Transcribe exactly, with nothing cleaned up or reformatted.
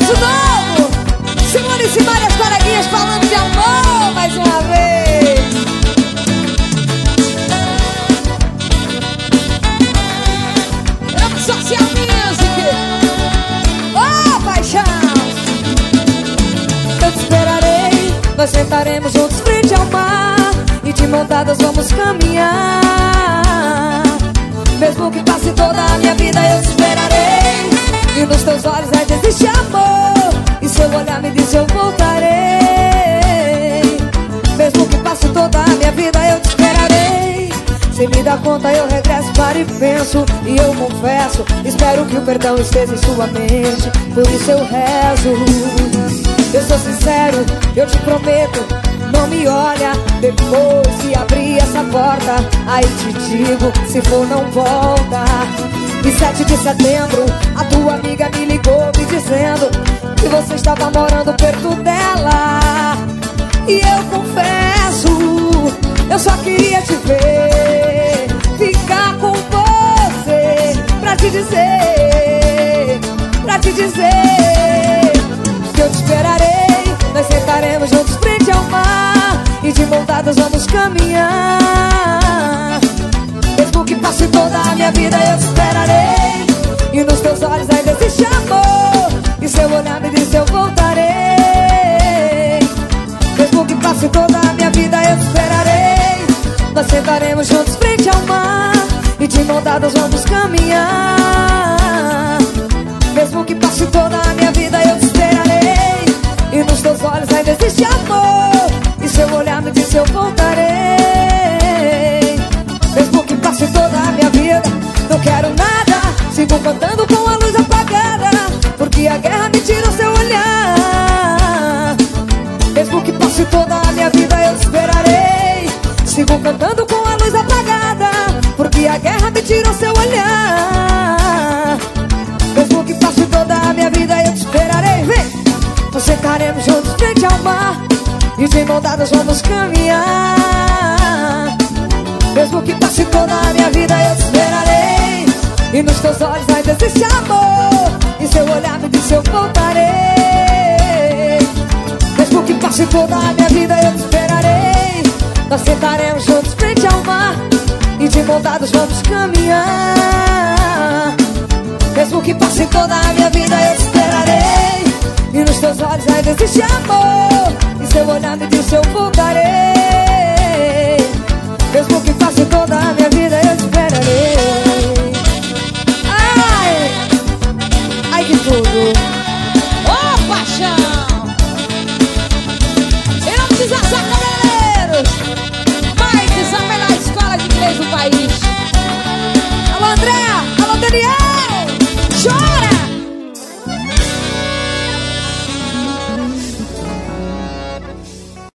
Sorriso novo. Simone e Simone, as coleguinhas falando de amor mais uma vez. Social Music. Oh, paixão. Eu te esperarei. Nós sentaremos juntos frente ao mar e de mão dadas vamos caminhar. Mesmo que passe toda a minha vida, eu te esperarei. E nos teus olhos ainda existe amor, e seu olhar me diz eu voltarei. Mesmo que passe toda a minha vida, eu te esperarei. Se me dá conta eu regresso, paro e penso, e eu confesso, espero que o perdão esteja em sua mente. Por isso eu rezo. Eu sou sincero, eu te prometo, não me olha. Depois que abrir essa porta, aí te digo, se for não volta. E sete de setembro, a tua amiga me ligou me dizendo que você estava morando perto dela. E eu confesso, eu só queria te ver, ficar com você, pra te dizer, pra te dizer que eu te esperarei. Nós sentaremos juntos frente ao mar e de mão dadas vamos caminhar. Mesmo que passe toda a minha vida, eu te esperarei. E nos teus olhos ainda existe amor, e seu olhar me diz eu voltarei. Mesmo que passe toda a minha vida, eu te esperarei. Nós sentaremos juntos frente ao mar e de mão dadas vamos caminhar. Mesmo que passe toda a minha vida, eu te esperarei. E nos teus olhos ainda existe amor, e seu olhar me diz eu voltarei. Mesmo que passe toda a minha vida, não quero nada, sigo cantando com a luz apagada, porque a guerra me tira o seu olhar. Mesmo que passe toda a minha vida, eu te esperarei. Sigo cantando com a luz apagada, porque a guerra me tira o seu olhar. Mesmo que passe toda a minha vida, eu te esperarei. Vem! Nós sentaremos juntos frente ao mar e de mão dadas vamos caminhar. Mesmo que passe toda a minha vida, eu te esperarei. E nos teus olhos ainda existe amor, e seu olhar me diz eu voltarei. Mesmo que passe toda a minha vida, eu te esperarei. Nós sentaremos juntos frente ao mar e de mão dadas vamos caminhar. Mesmo que passe toda a minha vida, eu te esperarei. E nos teus olhos ainda existe amor, e seu olhar me diz eu voltarei.